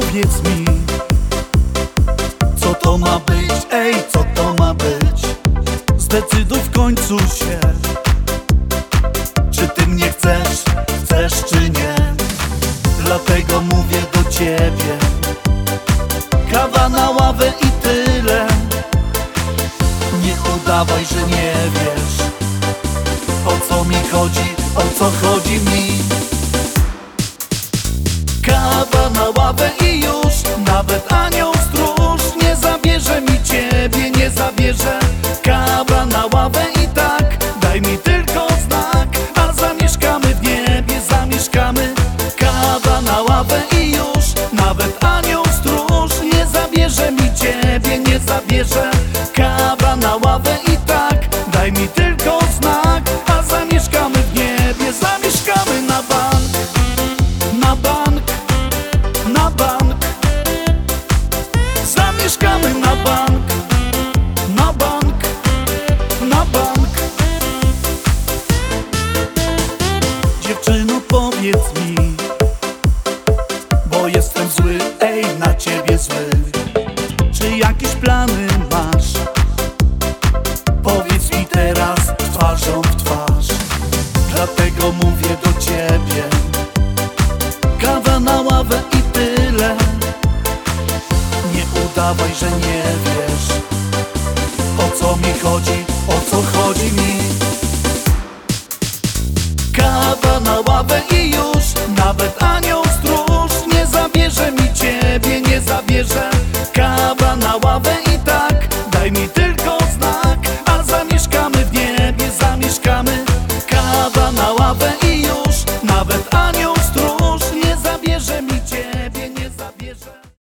powiedz mi, co to ma być, ej, co to ma być? Zdecyduj w końcu się, czy ty mnie chcesz, chcesz czy nie. Dlatego mówię do ciebie, kawa na ławę i tyle. Nie udawaj, że nie wiesz, o co mi chodzi, o co chodzi mi. Kawa na ławę i już, nawet anioł stróż nie zabierze mi ciebie, nie zabierze. Kawa na ławę i tak, daj mi tylko znak, a zamieszkamy w niebie, zamieszkamy. Kawa na ławę i już, nawet anioł stróż nie zabierze mi ciebie, nie zabierze. Kawa na ławę